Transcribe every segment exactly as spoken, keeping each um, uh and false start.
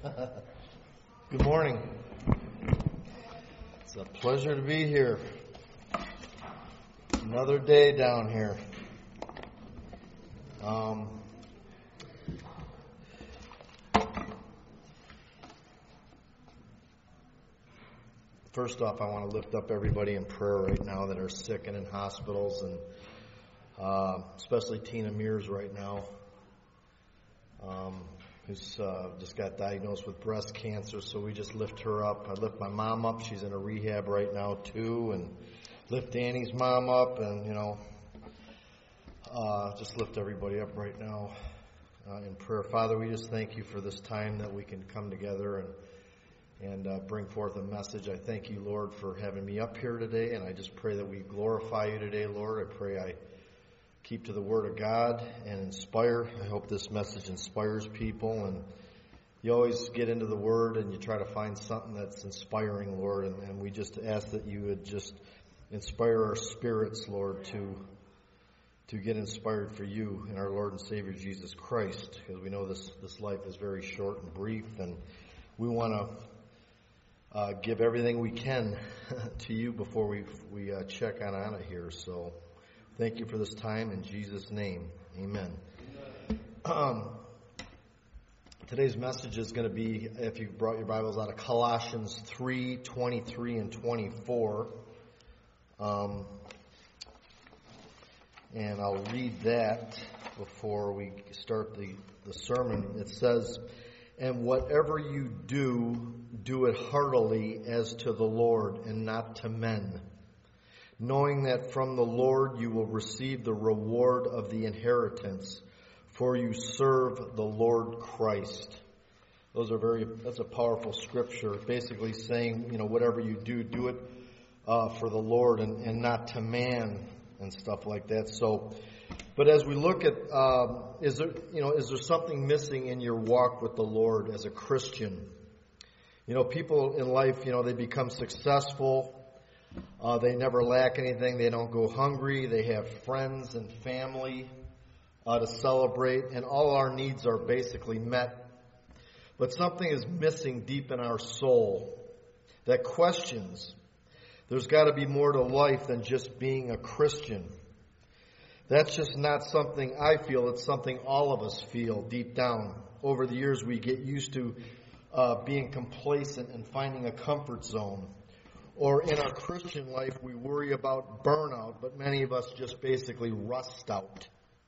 Good morning. It's a pleasure to be here. Another day down here. Um, first off, I want to lift up everybody in prayer right now that are sick and in hospitals, and uh, especially Tina Mears right now. Um, who's uh, just got diagnosed with breast cancer, so we just lift her up. I lift my mom up. She's in a rehab right now, too, and lift Danny's mom up, and, you know, uh, just lift everybody up right now uh, in prayer. Father, we just thank you for this time that we can come together and, and uh, bring forth a message. I thank you, Lord, for having me up here today, and I just pray that we glorify you today, Lord. I pray I keep to the Word of God and inspire. I hope this message inspires people. And you always get into the Word and you try to find something that's inspiring, Lord. And, and we just ask that you would just inspire our spirits, Lord, to to get inspired for you and our Lord and Savior Jesus Christ. Because we know this, this life is very short and brief. And we want to uh, give everything we can to you before we, we uh, check on out of here. So thank you for this time in Jesus' name. Amen. Um, today's message is going to be, if you brought your Bibles out, of Colossians three, twenty-three and twenty-four. Um, and I'll read that before we start the, the sermon. It says, "And whatever you do, do it heartily as to the Lord and not to men, knowing that from the Lord you will receive the reward of the inheritance, for you serve the Lord Christ." Those are very, that's a powerful scripture, basically saying, you know, whatever you do, do it uh, for the Lord and, and not to man and stuff like that. So, but as we look at, uh, is there, you know, is there something missing in your walk with the Lord as a Christian? You know, people in life, you know, they become successful. Uh, they never lack anything. They don't go hungry. They have friends and family uh, to celebrate, and all our needs are basically met. But something is missing deep in our soul that questions, there's got to be more to life than just being a Christian. That's just not something I feel. It's something all of us feel deep down. Over the years, we get used to uh, being complacent and finding a comfort zone. Or in our Christian life, we worry about burnout, but many of us just basically rust out.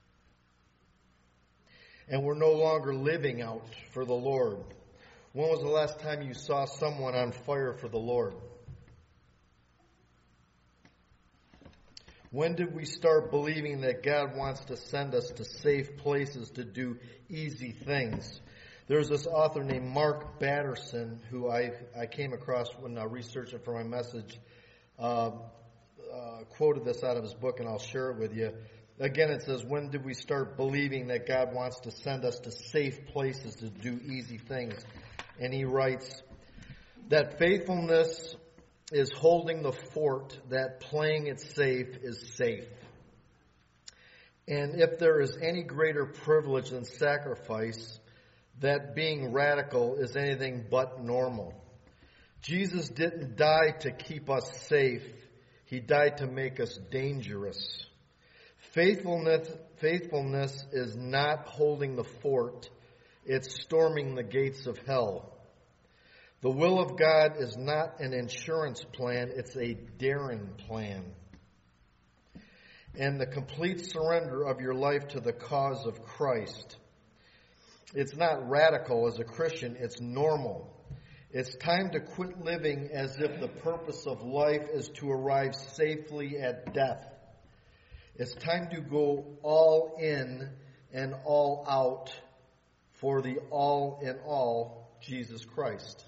And we're no longer living out for the Lord. When was the last time you saw someone on fire for the Lord? When did we start believing that God wants to send us to safe places to do easy things? There's this author named Mark Batterson who I, I came across when uh, researching for my message, uh, uh, quoted this out of his book, and I'll share it with you. Again, it says, when did we start believing that God wants to send us to safe places to do easy things? And he writes that faithfulness is holding the fort, that playing it safe is safe. And if there is any greater privilege than sacrifice, that being radical is anything but normal. Jesus didn't die to keep us safe. He died to make us dangerous. Faithfulness, faithfulness is not holding the fort. It's storming the gates of hell. The will of God is not an insurance plan. It's a daring plan. And the complete surrender of your life to the cause of Christ. It's not radical as a Christian, it's normal. It's time to quit living as if the purpose of life is to arrive safely at death. It's time to go all in and all out for the all in all, Jesus Christ.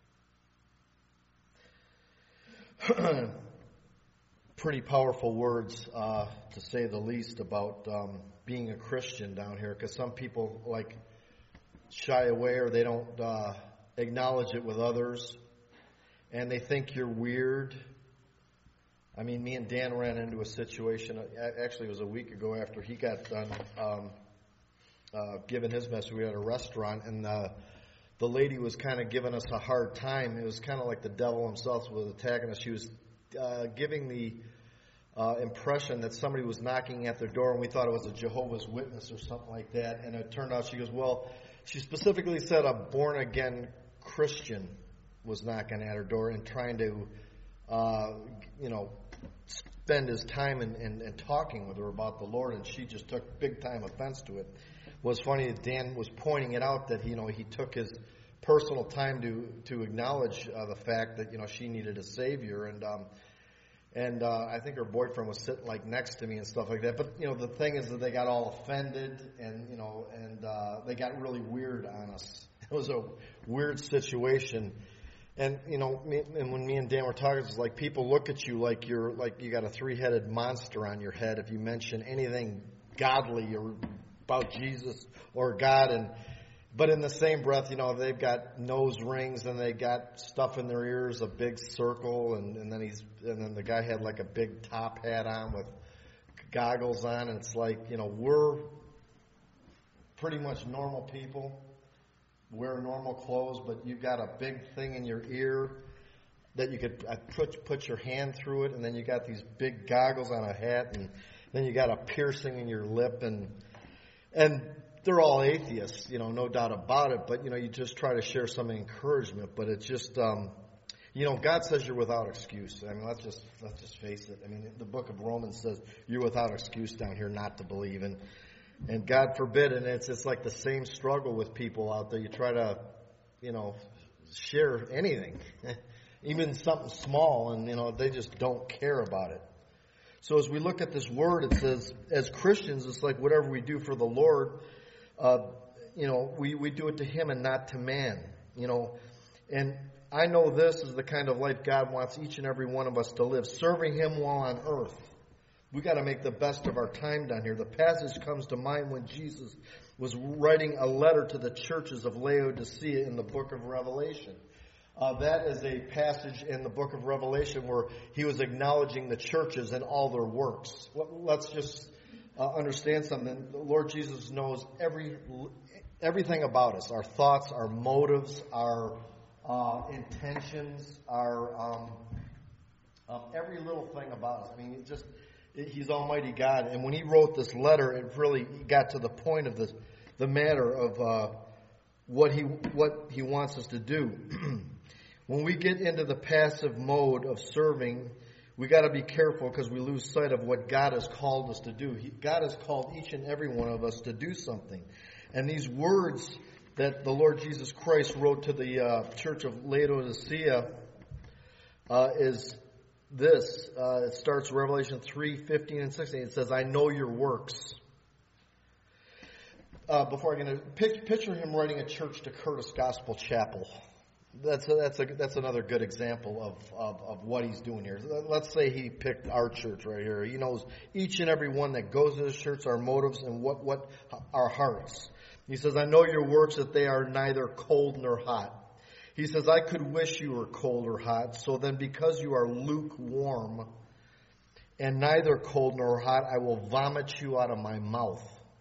Pretty powerful words, uh, to say the least, about um, being a Christian down here, because some people like shy away or they don't uh, acknowledge it with others, and they think you're weird. I mean, me and Dan ran into a situation, actually it was a week ago after he got done um, uh, giving his message. We were at a restaurant, and uh, the lady was kind of giving us a hard time. It was kind of like the devil himself was attacking us. She was uh, giving the uh, impression that somebody was knocking at their door, and we thought it was a Jehovah's Witness or something like that. And it turned out, she goes, well, she specifically said a born-again Christian was knocking at her door and trying to, uh, you know, spend his time in, in, in talking with her about the Lord, and she just took big-time offense to it. It was funny that Dan was pointing it out that, you know, he took his personal time to to acknowledge uh, the fact that, you know, she needed a Savior, and um, and uh, I think her boyfriend was sitting like next to me and stuff like that. But, you know, the thing is that they got all offended, and, you know, and uh, they got really weird on us. It was a weird situation. And, you know, me, and when me and Dan were talking, it's like people look at you like you're like you got a three-headed monster on your head if you mention anything godly or about Jesus or God. And but in the same breath, you know, they've got nose rings and they got stuff in their ears, a big circle, and, and then he's and then the guy had like a big top hat on with goggles on, and it's like, you know, we're pretty much normal people. Wear normal clothes, but you've got a big thing in your ear that you could put put your hand through it, and then you got these big goggles on a hat, and then you got a piercing in your lip, and and they're all atheists, you know, no doubt about it. But you know, you just try to share some encouragement. But it's just, um, you know, God says you're without excuse. I mean, let's just let's just face it. I mean, the book of Romans says you're without excuse down here not to believe, and. And God forbid, and it's it's like the same struggle with people out there. You try to, you know, share anything, even something small, and, you know, they just don't care about it. So as we look at this word, it says, as Christians, it's like whatever we do for the Lord, uh, you know, we, we do it to Him and not to man, you know. And I know this is the kind of life God wants each and every one of us to live, serving Him while on earth. We got to make the best of our time down here. The passage comes to mind when Jesus was writing a letter to the churches of Laodicea in the book of Revelation. Uh, that is a passage in the book of Revelation where he was acknowledging the churches and all their works. Let's just uh, understand something. The Lord Jesus knows every everything about us, our thoughts, our motives, our uh, intentions, our um, um, every little thing about us. I mean, it just... He's Almighty God, and when he wrote this letter, it really got to the point of the the matter of uh, what he what he wants us to do. When we get into the passive mode of serving, we got to be careful because we lose sight of what God has called us to do. He, God has called each and every one of us to do something, and these words that the Lord Jesus Christ wrote to the uh, church of Laodicea uh, is. This, uh, it starts Revelation three, fifteen and sixteen. It says, I know your works. Uh, before I get into picture him writing a church to Curtis Gospel Chapel. That's a, that's a, that's another good example of, of, of what he's doing here. Let's say he picked our church right here. He knows each and every one that goes to this church, our motives and what, what our hearts. He says, I know your works, that they are neither cold nor hot. He says, I could wish you were cold or hot. So then because you are lukewarm and neither cold nor hot, I will vomit you out of my mouth.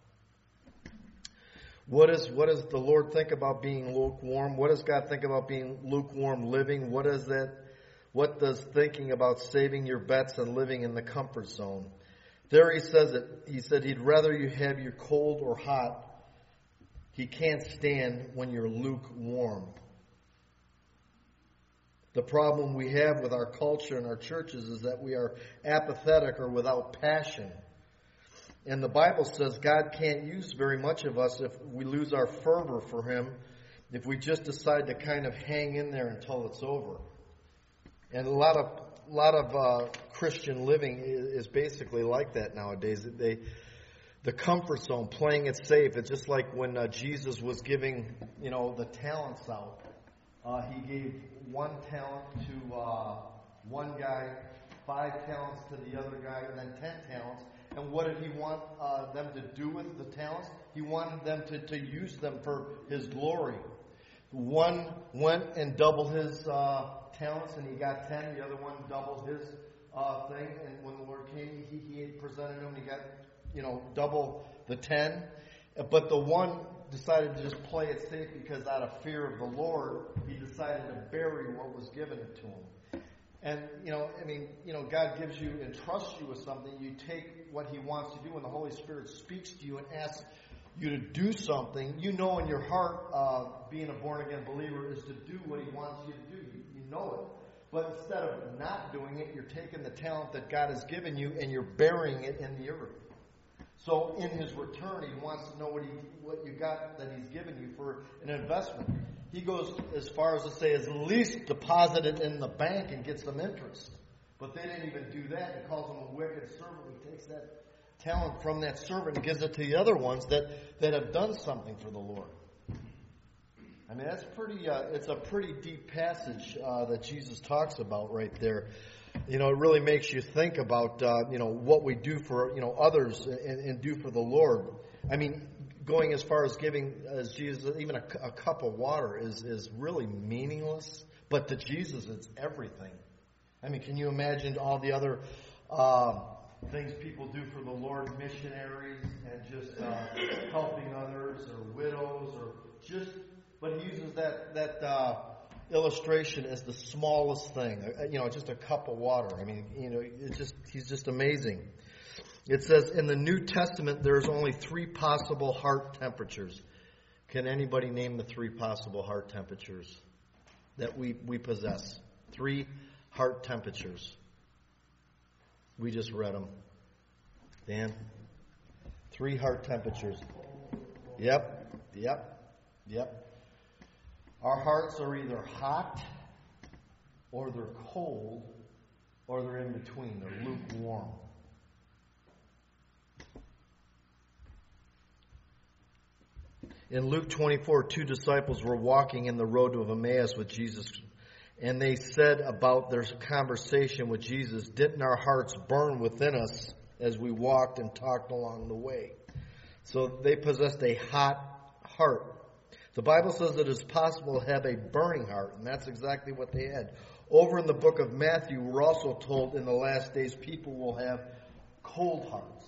What is what does the Lord think about being lukewarm? What does God think about being lukewarm living? What is that? What does thinking about saving your bets and living in the comfort zone? There he says it. He said he'd rather you have your cold or hot. He can't stand when you're lukewarm. The problem we have with our culture and our churches is that we are apathetic or without passion. And the Bible says God can't use very much of us if we lose our fervor for Him, if we just decide to kind of hang in there until it's over. And a lot of a lot of uh, Christian living is basically like that nowadays. They, the comfort zone, playing it safe. It's just like when uh, Jesus was giving, you know, the talents out. Uh, he gave one talent to uh, one guy, five talents to the other guy, and then ten talents. And what did he want uh, them to do with the talents? He wanted them to, to use them for His glory. One went and doubled his uh, talents, and he got ten. The other one doubled his uh, thing. And when the Lord came, he, he presented him, and he got, you know, double the ten. But the one decided to just play it safe because out of fear of the Lord, he decided to bury what was given to him. And, you know, I mean, you know, God gives you and trusts you with something. You take what he wants to do, and the Holy Spirit speaks to you and asks you to do something. You know in your heart, uh, being a born-again believer is to do what he wants you to do. You, you know it. But instead of not doing it, you're taking the talent that God has given you and you're burying it in the earth. So in his return, he wants to know what he, what you got that he's given you for an investment. He goes as far as to say, at least deposit it in the bank and get some interest. But they didn't even do that. He calls him a wicked servant. He takes that talent from that servant and gives it to the other ones that, that have done something for the Lord. I mean, that's pretty. Uh, it's a pretty deep passage uh, that Jesus talks about right there. You know, it really makes you think about uh, you know what we do for you know others and, and do for the Lord. I mean, going as far as giving as Jesus, even a, a cup of water is is really meaningless. But to Jesus, it's everything. I mean, can you imagine all the other uh, things people do for the Lord, missionaries and just uh, helping others or widows or just. But he uses that that uh, illustration as the smallest thing, you know, just a cup of water. I mean, you know, it's just he's just amazing. It says in the New Testament there's only three possible heart temperatures. Can anybody name the three possible heart temperatures that we, we possess? Three heart temperatures. We just read them. Dan? Three heart temperatures. Yep, yep, yep. Our hearts are either hot, or they're cold, or they're in between. They're lukewarm. In Luke twenty-four, two disciples were walking in the road to Emmaus with Jesus, and they said about their conversation with Jesus, "Didn't our hearts burn within us as we walked and talked along the way?" So they possessed a hot heart. The Bible says that it's possible to have a burning heart, and that's exactly what they had. Over in the book of Matthew, we're also told in the last days people will have cold hearts.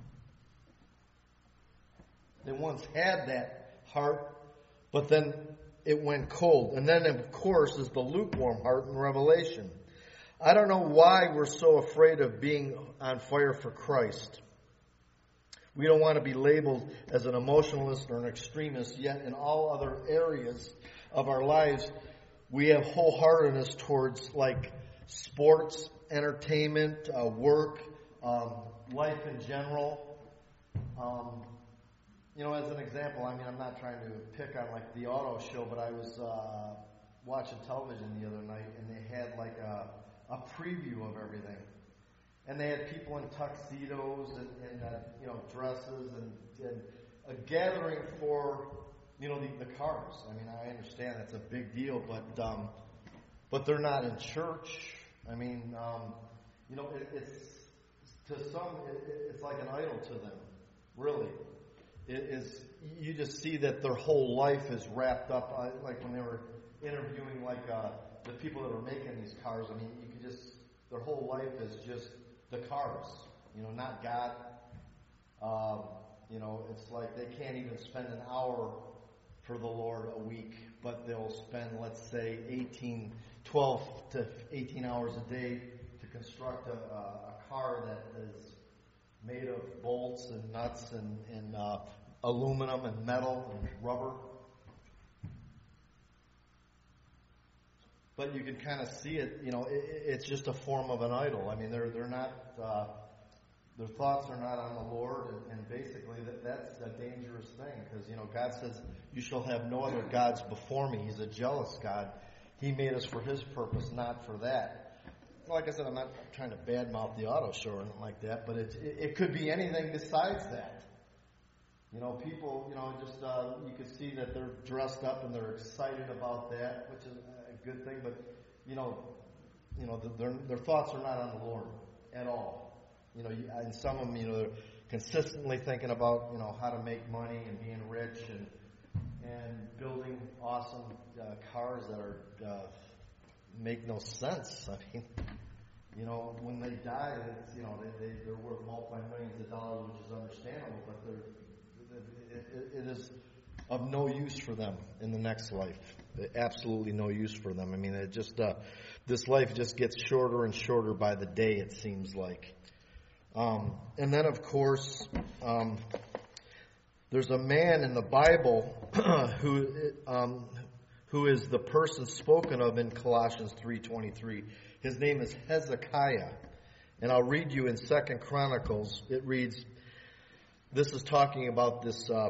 They once had that heart, but then it went cold. And then, of course, is the lukewarm heart in Revelation. I don't know why we're so afraid of being on fire for Christ. We don't want to be labeled as an emotionalist or an extremist, yet in all other areas of our lives, we have wholeheartedness towards like sports, entertainment, uh, work, um, life in general. Um, you know, as an example, I mean, I'm not trying to pick on like the auto show, but I was uh, watching television the other night, and they had like a, a preview of everything. And they had people in tuxedos and, and uh, you know, dresses and, and a gathering for, you know, the, the cars. I mean, I understand that's a big deal, but um, but they're not in church. I mean, um, you know, it, it's to some, it, it's like an idol to them, really. It is, you just see that their whole life is wrapped up, uh, like when they were interviewing like uh, the people that were making these cars. I mean, you could just, their whole life is just the cars, you know, not God. Um, you know, it's like they can't even spend an hour for the Lord a week, but they'll spend, let's say, eighteen, twelve to eighteen hours a day to construct a, a car that is made of bolts and nuts and, and uh, aluminum and metal and rubber. But you can kind of see it, you know, it, it's just a form of an idol. I mean, they're they're not, uh, their thoughts are not on the Lord, and, and basically that, that's a dangerous thing because, you know, God says, you shall have no other gods before me. He's a jealous God. He made us for His purpose, not for that. Like I said, I'm not trying to badmouth the auto show or anything like that, but it, it, it could be anything besides that. You know, people, you know, just, uh, you could see that they're dressed up and they're excited about that, which is a good thing, but, you know, you know, their, their thoughts are not on the Lord at all. You know, and some of them, you know, they're consistently thinking about, you know, how to make money and being rich and and building awesome uh, cars that are uh, make no sense. I mean, you know, when they die, it's, you know, they, they, they're worth multi-millions of dollars, which is understandable, but they're, it, it, it is of no use for them in the next life. Absolutely no use for them. I mean, it just uh, this life just gets shorter and shorter by the day, it seems like. Um, and then, of course, um, there's a man in the Bible who um, who is the person spoken of in Colossians three twenty-three. His name is Hezekiah. And I'll read you in Second Chronicles. It reads, this is talking about this uh,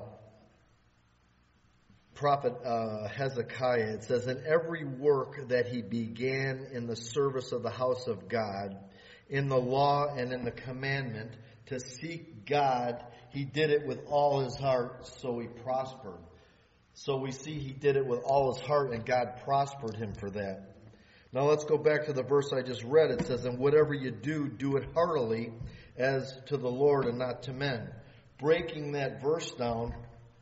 prophet uh, Hezekiah. It says, in every work that he began in the service of the house of God, in the law and in the commandment, to seek God, he did it with all his heart, so he prospered. So we see he did it with all his heart, and God prospered him for that. Now let's go back to the verse I just read. It says, and whatever you do, do it heartily as to the Lord and not to men. Breaking that verse down,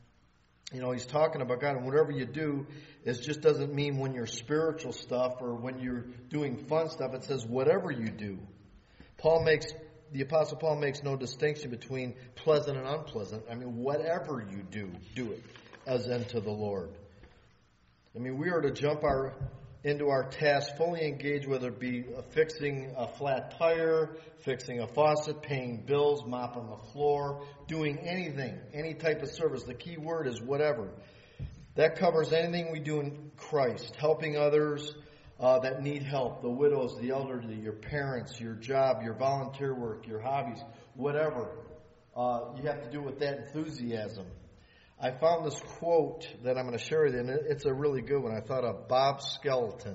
you know, he's talking about God, and whatever you do, it just doesn't mean when you're spiritual stuff or when you're doing fun stuff. It says whatever you do. Paul makes, the Apostle Paul makes no distinction between pleasant and unpleasant. I mean, whatever you do, do it as unto the Lord. I mean, we are to jump our into our task, fully engaged, whether it be fixing a flat tire, fixing a faucet, paying bills, mopping the floor, doing anything, any type of service. The key word is whatever. That covers anything we do in Christ, helping others uh, that need help, the widows, the elderly, your parents, your job, your volunteer work, your hobbies, whatever. Uh, you have to do it with that enthusiasm. I found this quote that I'm going to share with you, and it's a really good one. I thought of Bob Skeleton.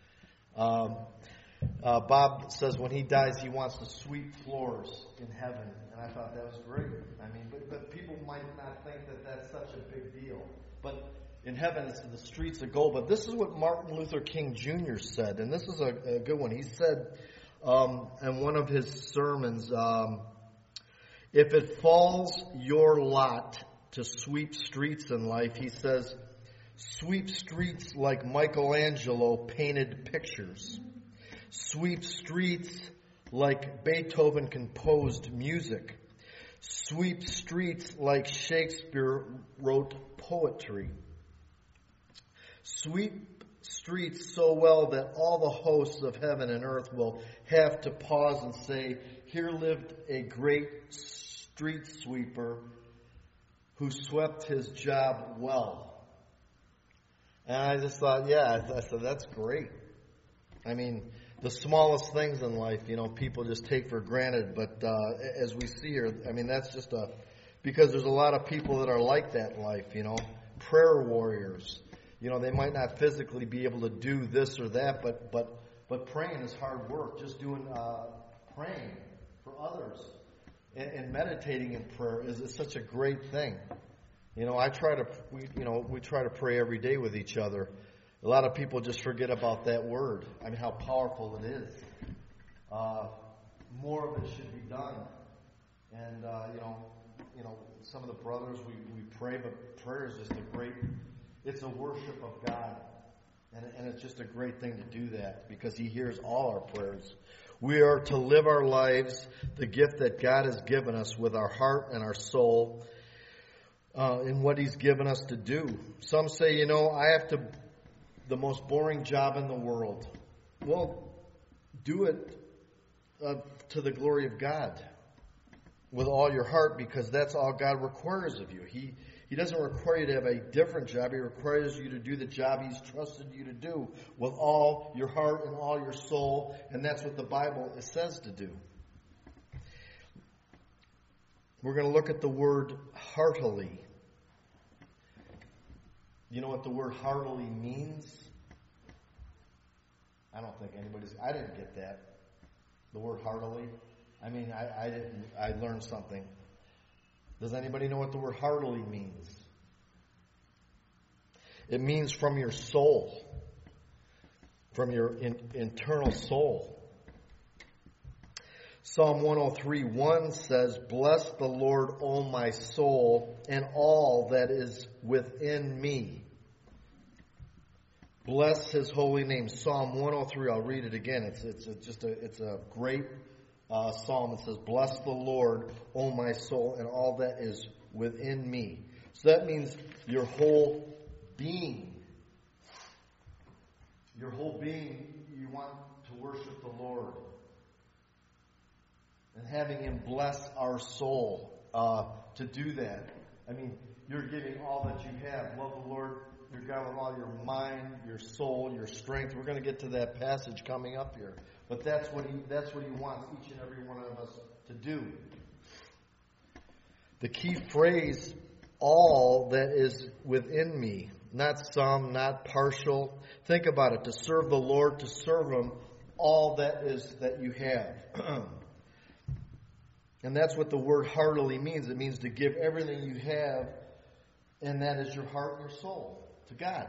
Um, uh, Bob says when he dies, he wants to sweep floors in heaven, and I thought that was great. I mean, but, but people might not think that that's such a big deal. But in heaven, it's the streets of gold. But this is what Martin Luther King Junior said, and this is a, a good one. He said um, in one of his sermons, um, if it falls your lot to sweep streets in life, he says, sweep streets like Michelangelo painted pictures. Sweep streets like Beethoven composed music. Sweep streets like Shakespeare wrote poetry. Sweep streets so well that all the hosts of heaven and earth will have to pause and say, here lived a great street sweeper who swept his job well. And I just thought, yeah, I said, that's great. I mean, the smallest things in life, you know, people just take for granted. But uh, as we see here, I mean, that's just a, because there's a lot of people that are like that in life, you know, prayer warriors. You know, they might not physically be able to do this or that, but but but praying is hard work. Just doing, uh, praying for others. And, and meditating in prayer is, is such a great thing. You know, I try to, we, you know, we try to pray every day with each other. A lot of people just forget about that word. I mean, how powerful it is. Uh, more of it should be done. And uh, you know, you know, some of the brothers we, we pray, but prayer is just a great. It's a worship of God, and and it's just a great thing to do that because He hears all our prayers. We are to live our lives, the gift that God has given us, with our heart and our soul uh, in what He's given us to do. Some say, you know, I have to, the most boring job in the world. Well, do it uh, to the glory of God with all your heart, because that's all God requires of you. He He doesn't require you to have a different job. He requires you to do the job He's trusted you to do with all your heart and all your soul, and that's what the Bible says to do. We're going to look at the word heartily. You know what the word heartily means? I don't think anybody's... I didn't get that. The word heartily. I mean, I, I didn't... I learned something. Does anybody know what the word heartily means? It means from your soul, from your in, internal soul. Psalm one oh three one says, bless the Lord, O my soul, and all that is within me. Bless His holy name. Psalm one oh three, I'll read it again. It's, it's a, just a, it's a great Uh, psalm that says, bless the Lord, O my soul, and all that is within me. So that means your whole being. Your whole being, you want to worship the Lord. And having Him bless our soul uh, to do that. I mean, you're giving all that you have. Love the Lord your God with all your mind, your soul, your strength. We're going to get to that passage coming up here. But that's what he, that's what he wants each and every one of us to do. The key phrase, all that is within me. Not some, not partial. Think about it. To serve the Lord, to serve Him, all that is that you have. And that's what the word heartily means. It means to give everything you have, and that is your heart and your soul, to God.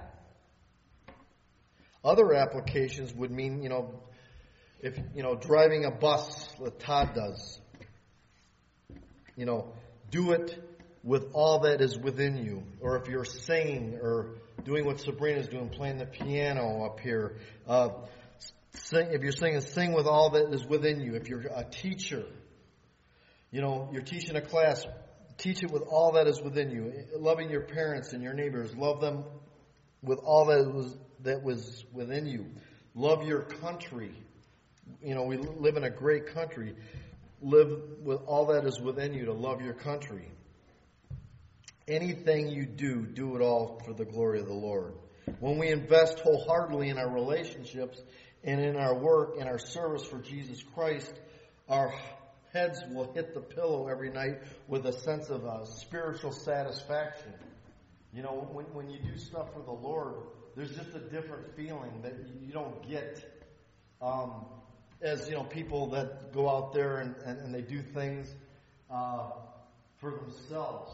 Other applications would mean, you know, if, you know, driving a bus, like Todd does. You know, do it with all that is within you. Or if you're singing or doing what Sabrina's doing, playing the piano up here. Uh, sing, if you're singing, sing with all that is within you. If you're a teacher, you know, you're teaching a class, teach it with all that is within you. Loving your parents and your neighbors, love them with all that was that was within you. Love your country. You know, we live in a great country. Live with all that is within you to love your country. Anything you do, do it all for the glory of the Lord. When we invest wholeheartedly in our relationships and in our work and our service for Jesus Christ, our heads will hit the pillow every night with a sense of uh, spiritual satisfaction. You know, when, when you do stuff for the Lord, there's just a different feeling that you don't get um, as, you know, people that go out there and, and, and they do things uh, for themselves.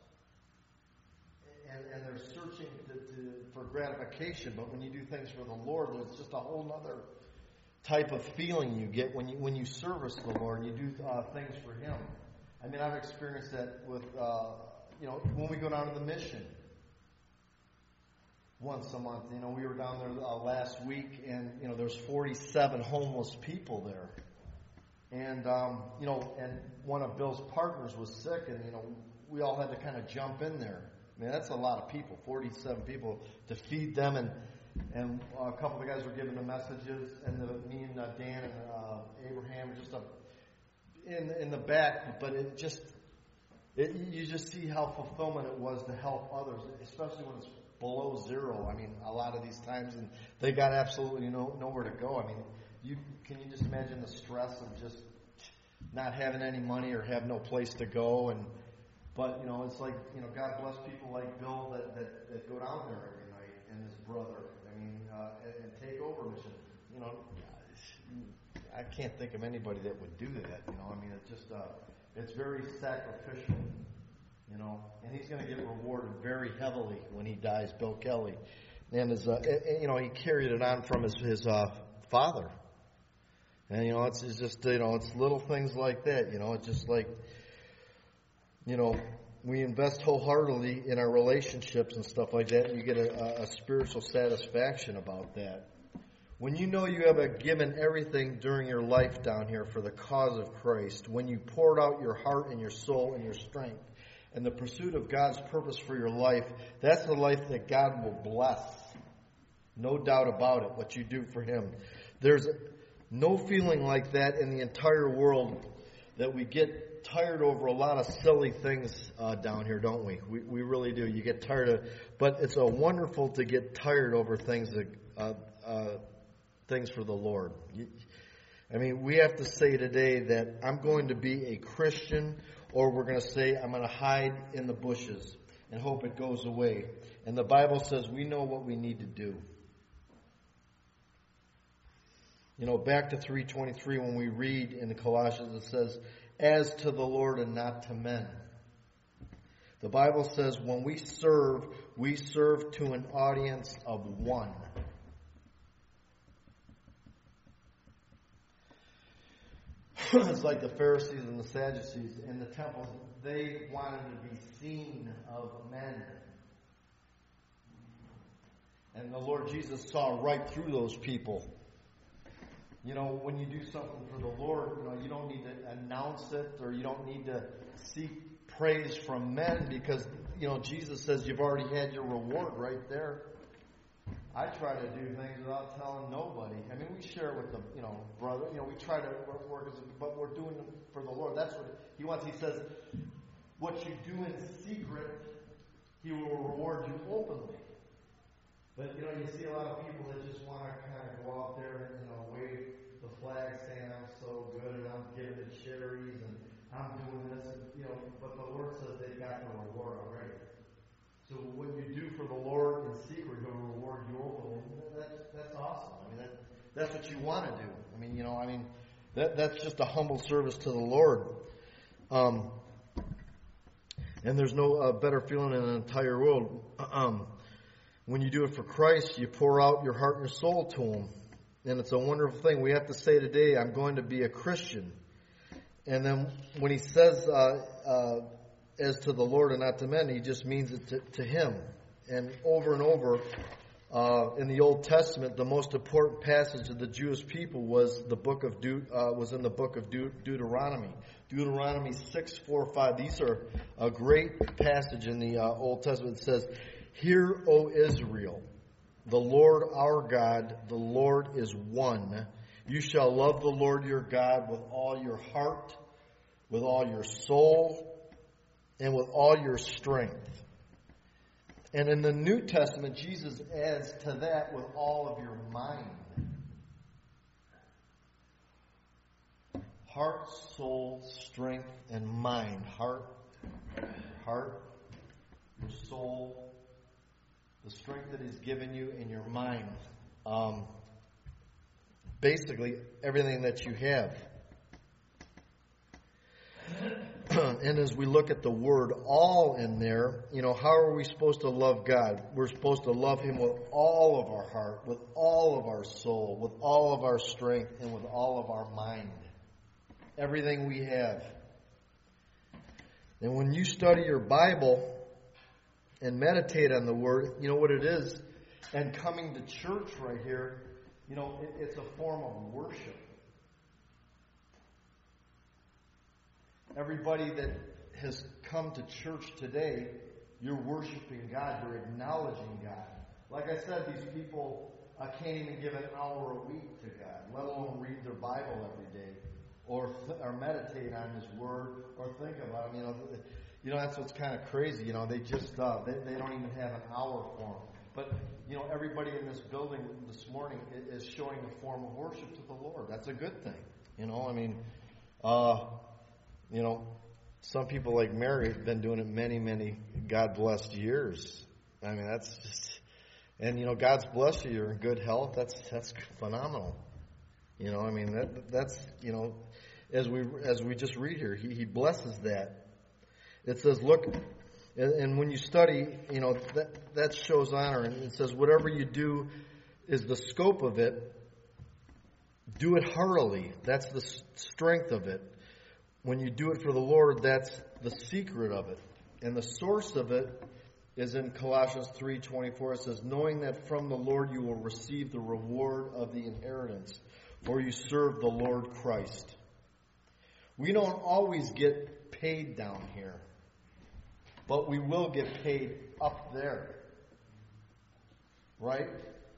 And, and they're searching to, to, for gratification. But when you do things for the Lord, there's just a whole other type of feeling you get when you when you service the Lord and you do uh, things for Him. I mean, I've experienced that with, uh, you know, when we go down to the mission once a month. You know, we were down there uh, last week, and, you know, there's forty-seven homeless people there. And, um, you know, and one of Bill's partners was sick, and, you know, we all had to kind of jump in there. I mean, that's a lot of people, forty-seven people, to feed them. And And a couple of the guys were giving the messages, and the, me and uh, Dan and uh, Abraham were just up in in the back. But it just, it, you just see how fulfillment it was to help others, especially when it's below zero. I mean, a lot of these times, and they got absolutely no, nowhere to go. I mean, you can you just imagine the stress of just not having any money or have no place to go. And but you know, it's like, you know, God bless people like Bill that that, that go down there every night, and his brother. I mean, uh, and, and take over mission. You know, I can't think of anybody that would do that. You know, I mean, it's just, uh, it's very sacrificial. You know, and he's going to get rewarded very heavily when he dies, Bill Kelly. And his, uh, and, you know, he carried it on from his his uh, father. And you know, it's, it's just, you know, it's little things like that. You know, it's just like, you know, we invest wholeheartedly in our relationships and stuff like that, and you get a, a spiritual satisfaction about that. When you know you have a given everything during your life down here for the cause of Christ, when you poured out your heart and your soul and your strength and the pursuit of God's purpose for your life, that's the life that God will bless. No doubt about it, what you do for Him. There's no feeling like that in the entire world, that we get tired over a lot of silly things uh, down here, don't we? we? We really do. You get tired of, but it's a wonderful to get tired over things that, uh, uh, things for the Lord. You, I mean, we have to say today that I'm going to be a Christian, or we're going to say I'm going to hide in the bushes and hope it goes away. And the Bible says we know what we need to do. You know, back to three twenty-three, when we read in Colossians, it says, as to the Lord and not to men. The Bible says when we serve, we serve to an audience of one. It's like the Pharisees and the Sadducees in the temples. They wanted to be seen of men. And the Lord Jesus saw right through those people. You know, when you do something for the Lord, you know, you don't need to announce it, or you don't need to seek praise from men, because you know, Jesus says you've already had your reward right there. I try to do things without telling nobody. I mean, we share with the, you know, brother. You know, we try to work, work as, a, but we're doing it for the Lord. That's what He wants. He says, what you do in secret, He will reward you openly. But, you know, you see a lot of people that just want to kind of go out there and, you know, wave the flag saying, I'm so good and I'm giving the cherries and I'm doing this. And, you know, but the Lord says they've got the reward already. So what you do for the Lord in secret, He'll reward you openly. That's, that's awesome. I mean, that, that's what you want to do. I mean, you know, I mean, that that's just a humble service to the Lord. Um, and there's no uh, better feeling in the entire world. Um, When you do it for Christ, you pour out your heart and your soul to Him. And it's a wonderful thing. We have to say today, I'm going to be a Christian. And then when He says, uh, uh, as to the Lord and not to men, He just means it to, to Him. And over and over, uh, in the Old Testament, the most important passage of the Jewish people was the book of De- uh, was in the book of De- Deuteronomy. Deuteronomy six, four, five. These are a great passage in the uh, Old Testament. It says, Hear, O Israel, the Lord our God, the Lord is one. You shall love the Lord your God with all your heart, with all your soul, and with all your strength. And in the New Testament, Jesus adds to that with all of your mind. Heart, soul, strength, and mind. Heart, heart, your soul, the strength that He's given you in your mind. Um, basically, everything that you have. And as we look at the word all in there, you know, how are we supposed to love God? We're supposed to love Him with all of our heart, with all of our soul, with all of our strength, and with all of our mind. Everything we have. And when you study your Bible and meditate on the Word, you know what it is? And coming to church right here, you know, it, it's a form of worship. Everybody that has come to church today, you're worshiping God. You're acknowledging God. Like I said, these people uh, can't even give an hour a week to God, let alone read their Bible every day, or th- or meditate on His Word, or think about Him. You know, you know that's what's kind of crazy. You know, they just uh, they they don't even have an hour for Him. But you know, everybody in this building this morning is showing a form of worship to the Lord. That's a good thing. You know, I mean. Uh, You know, some people like Mary have been doing it many, many God-blessed years. I mean, that's just, and you know, God's blessed you. You're in good health. That's that's phenomenal. You know, I mean, that that's you know, as we as we just read here, He He blesses that. It says, look, and, and when you study, you know, that that shows honor, and it says, whatever you do is the scope of it. Do it heartily. That's the strength of it. When you do it for the Lord, that's the secret of it. And the source of it is in Colossians three twenty-four. It says, knowing that from the Lord you will receive the reward of the inheritance, for you serve the Lord Christ. We don't always get paid down here, but we will get paid up there. Right?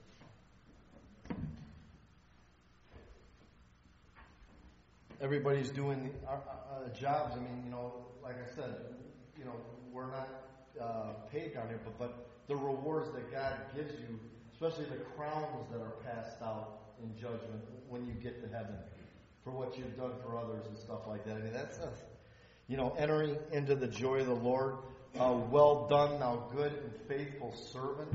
Everybody's doing uh, uh, jobs. I mean, you know, like I said, you know, we're not uh, paid down here, but, but the rewards that God gives you, especially the crowns that are passed out in judgment when you get to heaven for what you've done for others and stuff like that. I mean, that's a, you know, entering into the joy of the Lord. Uh, well done, thou good and faithful servant.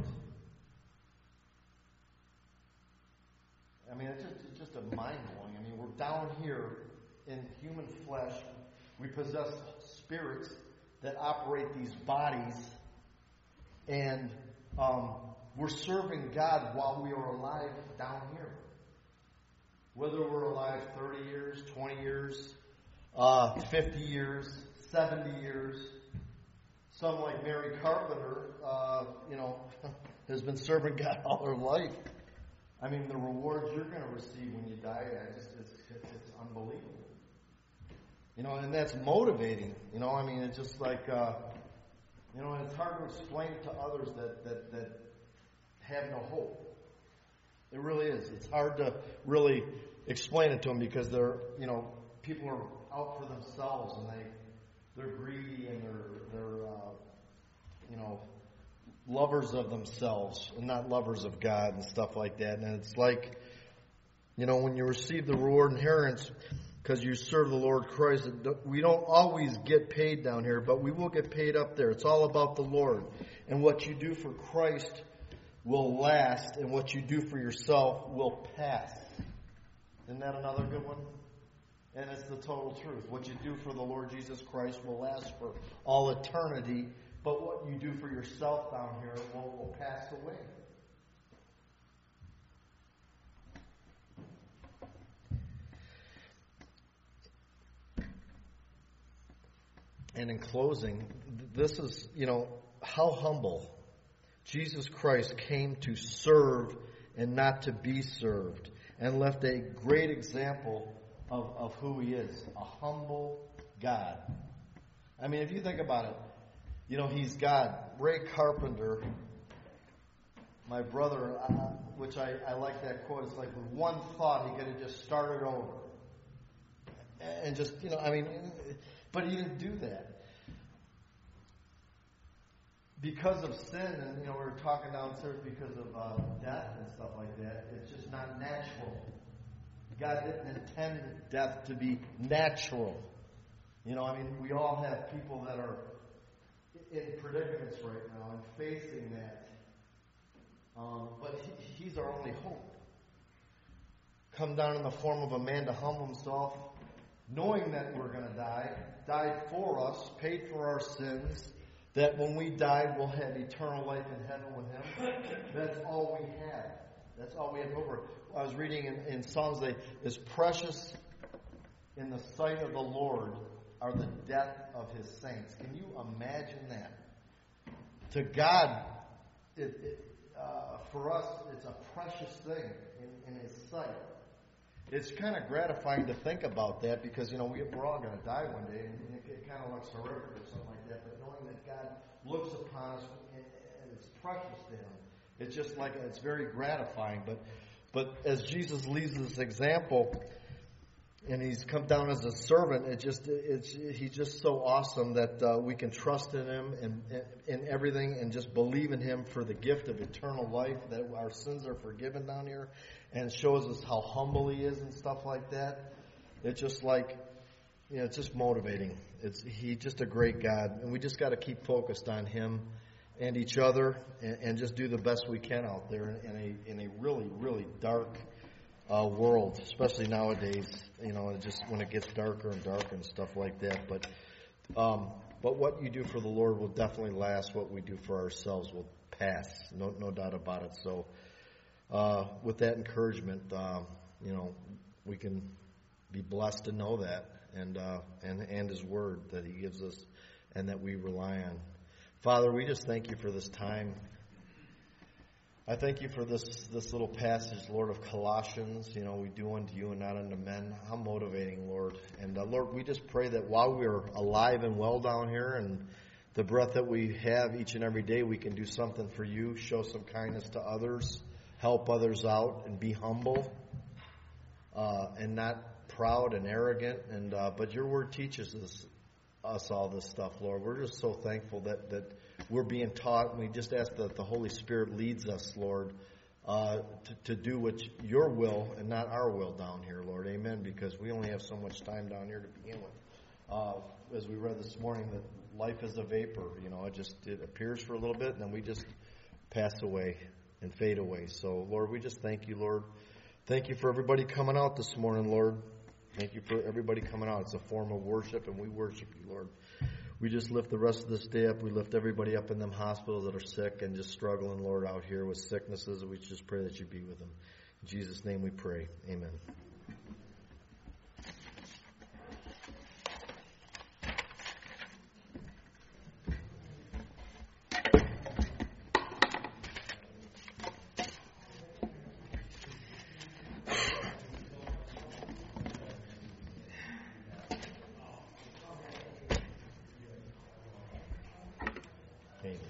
I mean, it's just, it's just a mind-blowing. I mean, we're down here in human flesh. We possess spirits that operate these bodies, and um, we're serving God while we are alive down here. Whether we're alive thirty years, twenty years, uh, fifty years, seventy years. Some like Mary Carpenter, uh, you know, has been serving God all her life. I mean, the rewards you're going to receive when you die, I just, it's, it's unbelievable. You know, and that's motivating. You know, I mean, it's just like, uh, You know, and it's hard to explain to others that, that, that have no hope. It really is. It's hard to really explain it to them because they're, you know, people are out for themselves and they, they're greedy and they're, they're, uh, you know, lovers of themselves and not lovers of God and stuff like that. And it's like, you know, when you receive the reward inheritance because you serve the Lord Christ, we don't always get paid down here, but we will get paid up there. It's all about the Lord. And what you do for Christ will last, and what you do for yourself will pass. Isn't that another good one? And it's the total truth. What you do for the Lord Jesus Christ will last for all eternity, but what you do for yourself down here will, will pass away. And in closing, this is, you know, how humble. Jesus Christ came to serve and not to be served, and left a great example of, of who he is, a humble God. I mean, if you think about it, you know, he's God. Ray Carpenter, my brother, uh, which I, I like that quote, it's like with one thought he could have just started over. And just, you know, I mean, but he didn't do that. Because of sin, and, you know, we were talking downstairs because of uh, death and stuff like that, it's just not natural. God didn't intend death to be natural. You know, I mean, we all have people that are in predicaments right now and facing that. Um, but he, he's our only hope. Come down in the form of a man to humble himself, knowing that we're going to die, died for us, paid for our sins, that when we died, we'll have eternal life in heaven with him. That's all we have. That's all we have over. I was reading in, in Psalms, they, as precious in the sight of the Lord are the death of his saints. Can you imagine that? To God, it, it, uh, for us, it's a precious thing in, in his sight. It's kind of gratifying to think about that because, you know, we, we're all going to die one day, and it, it kind of looks horrific or something like that, but knowing that God looks upon us and, and it's precious to him, it's just like, it's very gratifying. But but as Jesus leaves this example, and he's come down as a servant, it just it's he's just so awesome that uh, we can trust in him and in everything and just believe in him for the gift of eternal life, that our sins are forgiven down here, and shows us how humble he is and stuff like that. It's just like, you know, it's just motivating. It's he's just a great God, and we just got to keep focused on him and each other, and, and just do the best we can out there in, in a in a really really dark uh, world, especially nowadays. You know, it just when it gets darker and darker and stuff like that. But um, but what you do for the Lord will definitely last. What we do for ourselves will pass. No no doubt about it. So uh, with that encouragement, uh, you know, we can be blessed to know that, and uh, and and His Word that He gives us, and that we rely on. Father, we just thank you for this time. I thank you for this this little passage, Lord, of Colossians. You know, we do unto you and not unto men. How motivating, Lord. And uh, Lord, we just pray that while we're alive and well down here, and the breath that we have each and every day, we can do something for you, show some kindness to others, help others out, and be humble, uh, and not proud and arrogant. And uh, but your word teaches us us all this stuff, Lord. We're just so thankful that, that we're being taught, and we just ask that the Holy Spirit leads us, Lord, uh, to, to do what your will and not our will down here, Lord. Amen, because we only have so much time down here to begin with. Uh, as we read this morning, that life is a vapor. You know, it just it appears for a little bit, and then we just pass away and fade away. So, Lord, we just thank you, Lord. Thank you for everybody coming out this morning, Lord. Thank you for everybody coming out. It's a form of worship, and we worship you, Lord. We just lift the rest of this day up. We lift everybody up in them hospitals that are sick and just struggling, Lord, out here with sicknesses. We just pray that you be with them. In Jesus' name we pray. Amen.